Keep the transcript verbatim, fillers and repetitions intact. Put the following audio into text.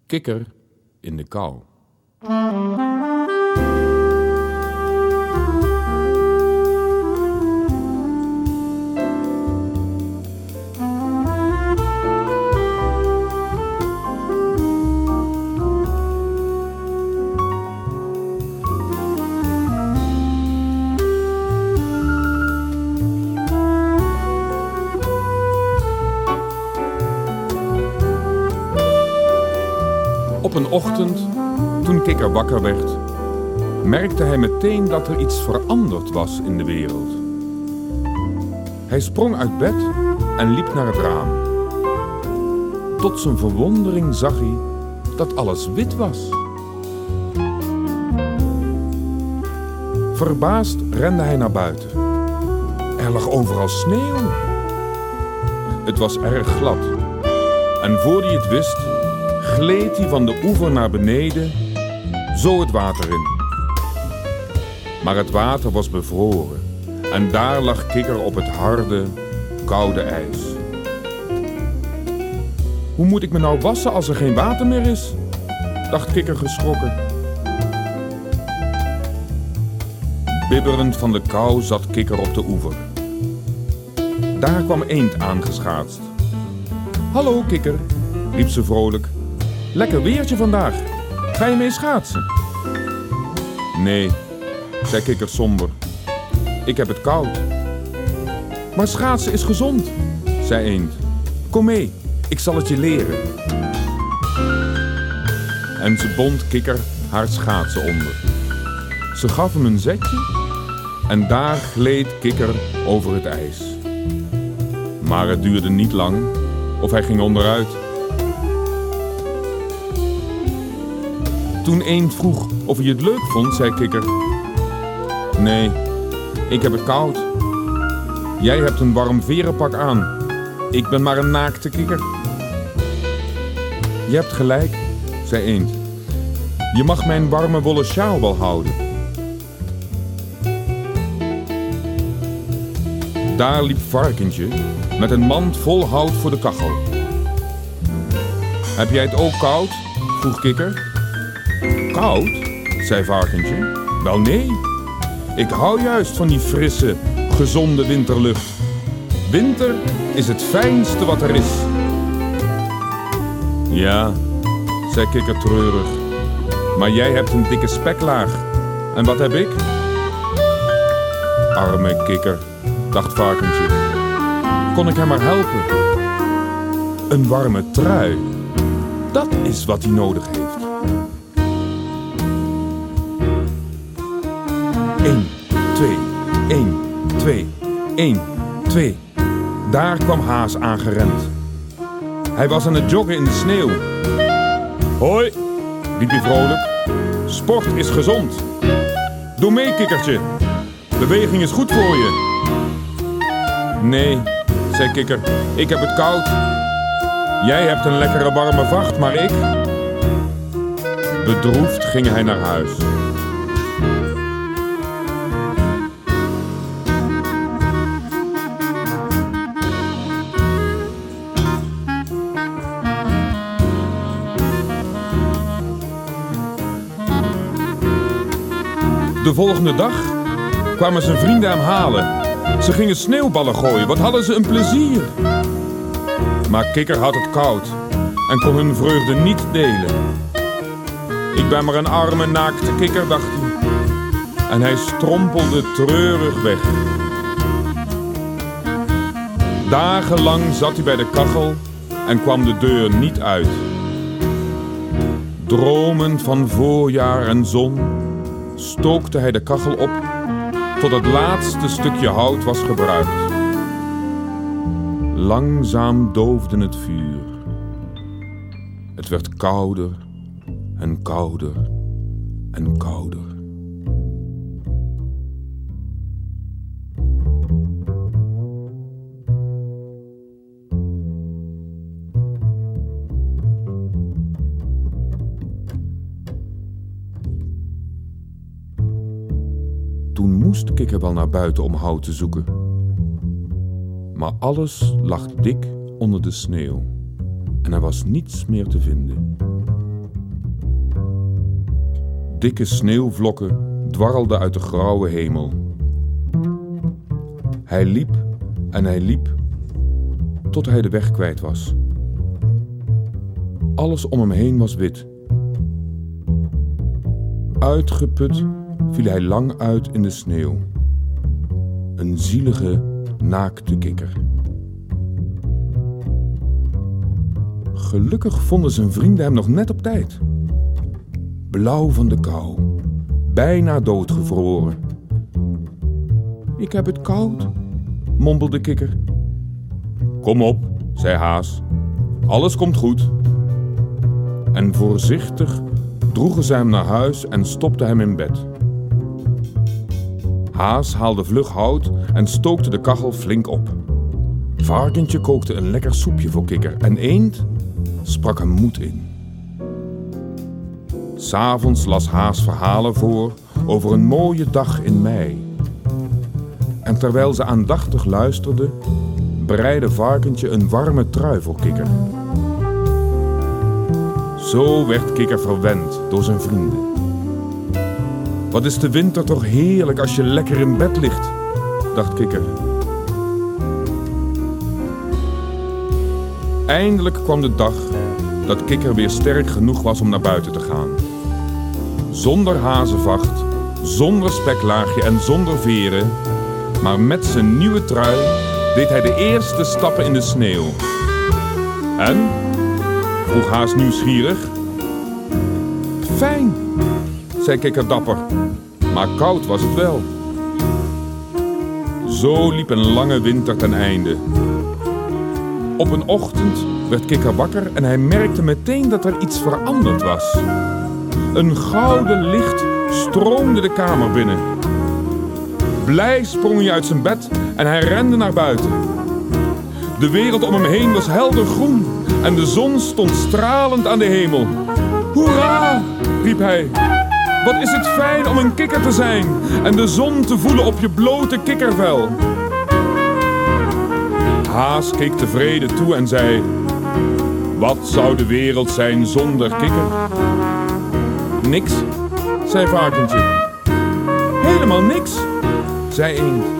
Kikker in de kou. Op een ochtend, toen Kikker wakker werd, merkte hij meteen dat er iets veranderd was in de wereld. Hij sprong uit bed en liep naar het raam. Tot zijn verwondering zag hij dat alles wit was. Verbaasd rende hij naar buiten. Er lag overal sneeuw. Het was erg glad. En voor hij het wist, gleed hij van de oever naar beneden, zo het water in. Maar het water was bevroren en daar lag Kikker op het harde, koude ijs. Hoe moet ik me nou wassen als er geen water meer is? Dacht Kikker geschrokken. Bibberend van de kou zat Kikker op de oever. Daar kwam Eend aangeschaatst. Hallo Kikker, riep ze vrolijk. Lekker weertje vandaag. Ga je mee schaatsen? Nee, zei Kikker somber. Ik heb het koud. Maar schaatsen is gezond, zei Eend. Kom mee, ik zal het je leren. En ze bond Kikker haar schaatsen onder. Ze gaf hem een zetje en daar gleed Kikker over het ijs. Maar het duurde niet lang of hij ging onderuit. Toen Eend vroeg of hij het leuk vond, zei Kikker. Nee, ik heb het koud. Jij hebt een warm verenpak aan. Ik ben maar een naakte kikker. Je hebt gelijk, zei Eend. Je mag mijn warme wollen sjaal wel houden. Daar liep Varkentje met een mand vol hout voor de kachel. Heb jij het ook koud? Vroeg Kikker. Koud? Zei Varkentje. Wel nee, ik hou juist van die frisse, gezonde winterlucht. Winter is het fijnste wat er is. Ja, zei Kikker treurig, maar jij hebt een dikke speklaag. En wat heb ik? Arme Kikker, dacht Varkentje. Kon ik hem maar helpen? Een warme trui, dat is wat hij nodig heeft. Eén, twee, één, twee, één, twee. Daar kwam Haas aangerend. Hij was aan het joggen in de sneeuw. Hoi, riep hij vrolijk. Sport is gezond. Doe mee, Kikkertje. Beweging is goed voor je. Nee, zei Kikker, ik heb het koud. Jij hebt een lekkere warme vacht, maar ik... Bedroefd ging hij naar huis. De volgende dag kwamen zijn vrienden hem halen. Ze gingen sneeuwballen gooien, wat hadden ze een plezier. Maar Kikker had het koud en kon hun vreugde niet delen. Ik ben maar een arme naakte kikker, dacht hij. En hij strompelde treurig weg. Dagenlang zat hij bij de kachel en kwam de deur niet uit. Dromend van voorjaar en zon stookte hij de kachel op tot het laatste stukje hout was gebruikt. Langzaam doofde het vuur. Het werd kouder en kouder en kouder. Toen moest Kikker wel naar buiten om hout te zoeken. Maar alles lag dik onder de sneeuw en er was niets meer te vinden. Dikke sneeuwvlokken dwarrelden uit de grauwe hemel. Hij liep en hij liep, tot hij de weg kwijt was. Alles om hem heen was wit. Uitgeput viel hij lang uit in de sneeuw. Een zielige, naakte kikker. Gelukkig vonden zijn vrienden hem nog net op tijd. Blauw van de kou, bijna doodgevroren. Ik heb het koud, mompelde kikker. Kom op, zei Haas. Alles komt goed. En voorzichtig droegen ze hem naar huis en stopten hem in bed. Haas haalde vlug hout en stookte de kachel flink op. Varkentje kookte een lekker soepje voor kikker en Eend sprak hem moed in. 'S Avonds las Haas verhalen voor over een mooie dag in mei. En terwijl ze aandachtig luisterde, bereidde Varkentje een warme trui voor kikker. Zo werd kikker verwend door zijn vrienden. Wat is de winter toch heerlijk als je lekker in bed ligt, dacht kikker. Eindelijk kwam de dag dat kikker weer sterk genoeg was om naar buiten te gaan. Zonder hazenvacht, zonder speklaagje en zonder veren, maar met zijn nieuwe trui deed hij de eerste stappen in de sneeuw. En? Vroeg Haas nieuwsgierig. Fijn, zei kikker dapper, maar koud was het wel. Zo liep een lange winter ten einde. Op een ochtend werd kikker wakker en hij merkte meteen dat er iets veranderd was. Een gouden licht stroomde de kamer binnen. Blij sprong hij uit zijn bed en hij rende naar buiten. De wereld om hem heen was helder groen en de zon stond stralend aan de hemel. Hoera, riep hij. Wat is het fijn om een kikker te zijn en de zon te voelen op je blote kikkervel. Haas keek tevreden toe en zei: wat zou de wereld zijn zonder kikker? Niks, zei Varkentje. Helemaal niks, zei Eend.